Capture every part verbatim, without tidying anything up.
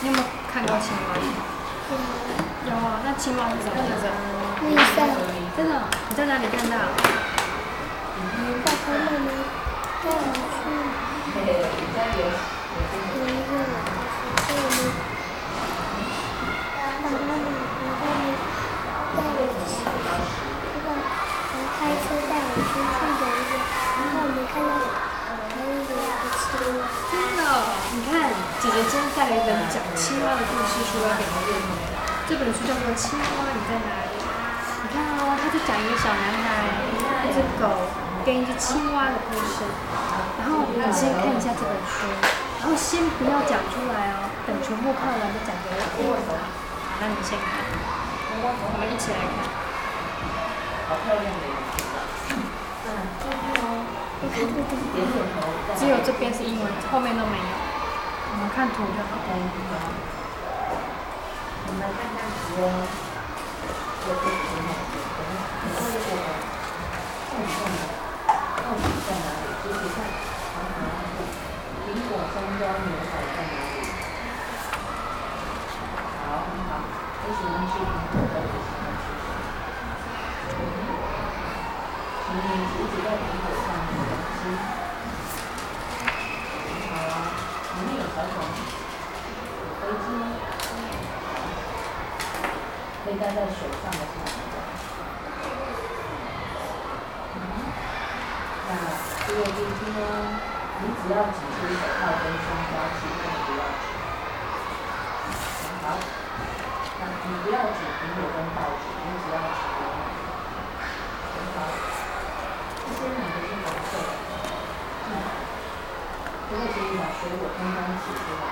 你有没有看过青蛙？有啊，那青蛙是什么颜色？ 绿色。 真的？你在哪里看到？ 嗯，爸爸妈妈带我去。有一个我的学校，我们爸爸妈妈他们带我去，那个开车带我去去游泳，然后我们看到还有一个青蛙。 真的，你看，姐姐今天带了一本讲青蛙的故事书要给你们。这本书叫做《青蛙你在哪里》。你看哦，他就讲一个小男孩、一只狗跟一只青蛙的故事。然后你先看一下这本书，然后先不要讲出来哦，等全部看完再讲给我听。好，那你先看，我们一起来看。好漂亮的。嗯， 我看图图。 只有这边是英文，后面都没有。我们看图就好。我们看看图哦。这个图呢，然后如果到底在哪？到底在哪里？就是看长长的苹果、香蕉、牛奶在哪里？好，很好。我喜欢吃苹果，我也喜欢吃什么？请你一直在苹果上面吃。好啊，里面有小虫，有飞机，可以戴在手上的是哪一个？嗯，那这个就是说，你只要只吃手套跟香蕉，其他的不要吃。好，那你不要指苹果跟报纸，你只要指牛奶。很好，这些奶都是黄色的。嗯，这个可以把水果通通挤出来。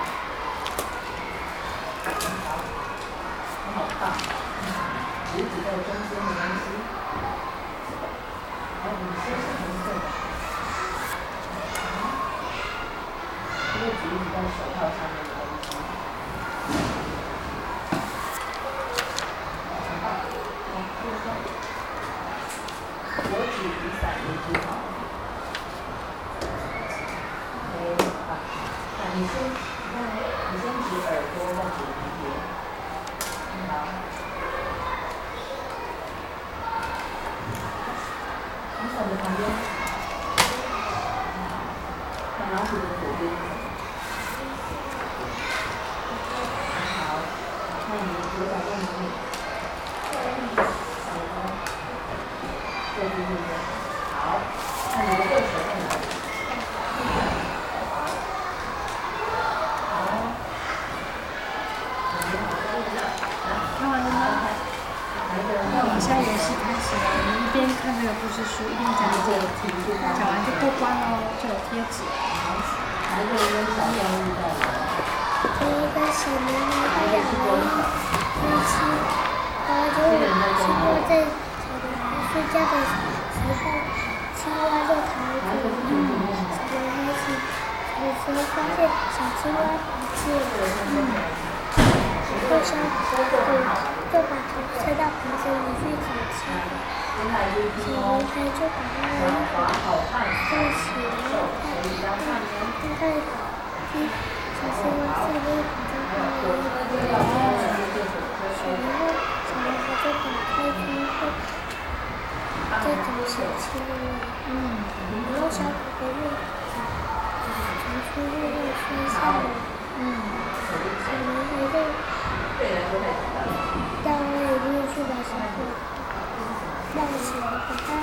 很好，很好棒。嗯，只指在中间的东西。还有你先是红色的。这个只指在手套上面的东西。很棒，好，这个我指雨伞，你指好。OK， 好，那你先，你看，你先指耳朵，再指鼻子。好。你手的旁边。那老虎的左边是什么？好，那你左脚在哪里？这边对不对？好，那你的右手在哪里？好，看完了吗？那我们现在游戏开始了，我们一边看这个故事书，一边讲这个题，讲完就过关喽，就有贴纸。哪一个跟小动物在玩？ 有一个小男孩，他养了一只鸡，然后就经过在小男孩睡觉的时候，青蛙就逃走了。小男孩起起床发现小青蛙不见了，后小虎就把头伸到瓶子里去找青蛙。小男孩就把那个衣服收起来，看看看看小青蛙是不是跑在后面的然后小男孩就打开窗户，在找小青蛙。嗯，然后小狗狗又从窗户又摔下来。嗯，小男孩就到那里面去把小狗抱起来，把它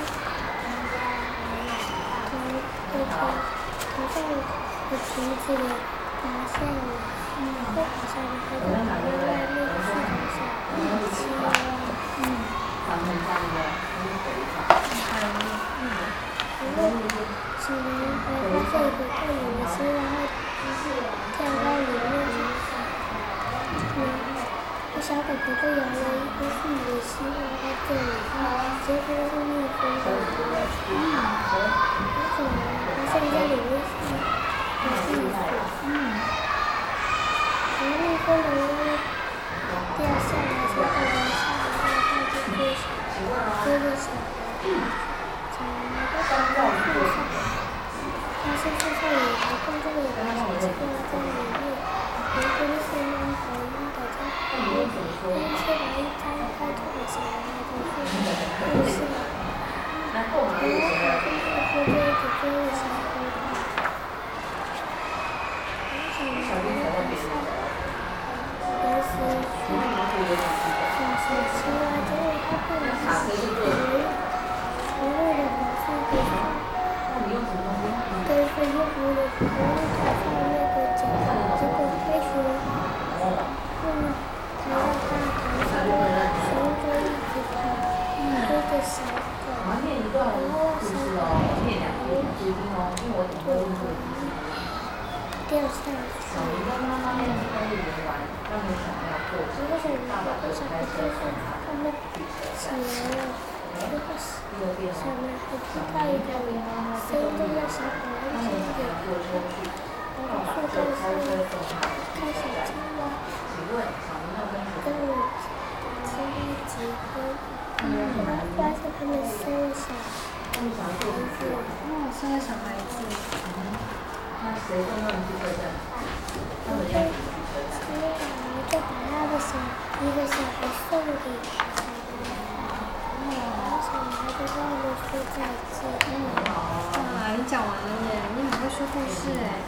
从那个头上的瓶子里拿下来，然后把小男孩就放在外面去找小青蛙。嗯， 他们家里面有水草，还有嗯， 然后小男孩发现一个更远的青蛙，跳到里面去。嗯，小狗狗就咬了一颗自己的青蛙在这里，结果是蜜蜂的。嗯，为什么它现在里面是有蜜蜂？嗯，然后蜜蜂的掉下来，小狗狗下来后，它就追小追着小小男孩就爬到树上，发现树上有一个洞，就有个小青蛙在里面，原本是蜜蜂。 后就一直追着小葡萄。小男孩晚上，临时去小熊青蛙，结果他不能从从路的黄色给跟飞机湖的红头上那个结结果飞熊用抬着大头上熊就一直跑，追着小狗，然后小狗掉下去。小明跟妈妈那天跟人玩，他们想要做。如果小明不小心就是他们起来了，如果小男孩听到一个声音就叫小狗一起点头，然后树干上看小青蛙，跟我青蛙结婚，然后发现他们生了小孩子， 哦，生了小孩子。 那谁送他们去车站？他们要去车站。青蛙就把他的小一个小孩送给小男孩，然后小男孩就跟他们说再见。 哇，你讲完了耶！你很会说故事哎。